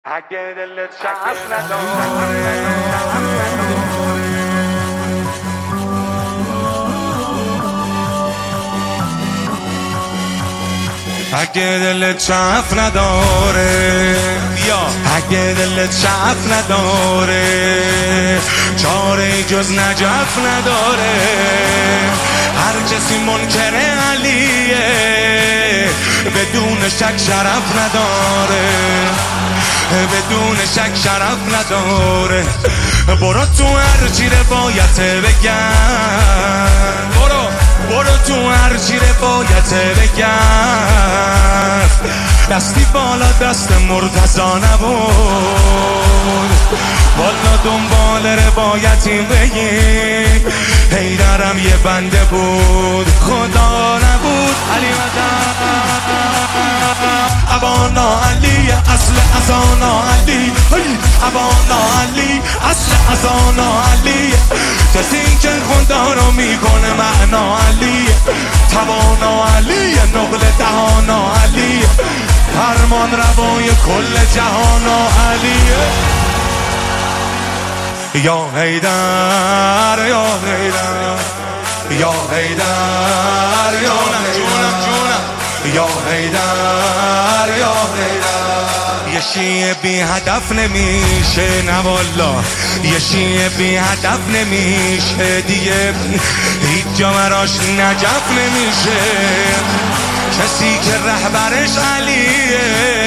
اگه دلت شعف نداره اگه دلت شعف نداره یا اگه دلت شعف نداره چاره جز نجف نداره هر کسی منکر علیه بدون شک شرف نداره بدون شک شرف نداره برو تو هرچی روایت بگن برو تو هرچی روایت بگن دستی بالا دست مرتضا نبود والا دنبال روایتی بگی حیدرم یه بنده بود خدا نبود علی مدد ابانا علی اصل ازانا علی ابانا علی اصل ازانا علی کسی که خدا رو میکنه معنا علی توانا علی نقل دهانا علی فرمان روای کل جهانا علی یا حیدر یا حیدر یا حیدر یا جونم یا حیدر یا حیدر یه شیعه بی هدف نمیشه نه والا یه شیعه بی هدف نمیشه دیگه هیچ جا براش نجف نمیشه کسی که رهبرش علیه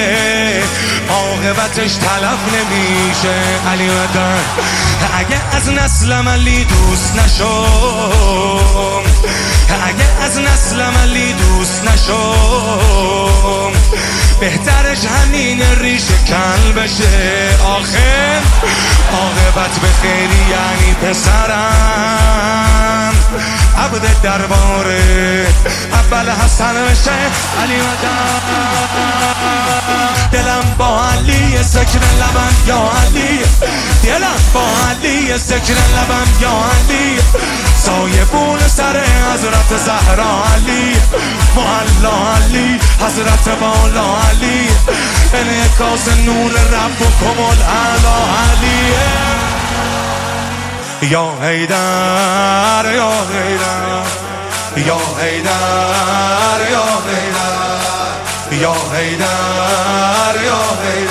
عاقبتش تلف نمیشه علی مدد اگه از نسلم علی دوست نشم اگه از نسلم علی دوست نشم بهترش همین ریش کل بشه آخر عاقبت به خیری یعنی پسرم عبد درباره اول حسن بشه علی مدد دلم با علی سکر لبم یا علی دلم با علی سکر لبم یا علی سایبون سر حضرت زهرا علی محلا علی حضرت بالا علی انعکاس نور رب و کمال اعلی علی یا حیدر یا حیدر یا حیدر یا حیدر یا حیدر یا حیدر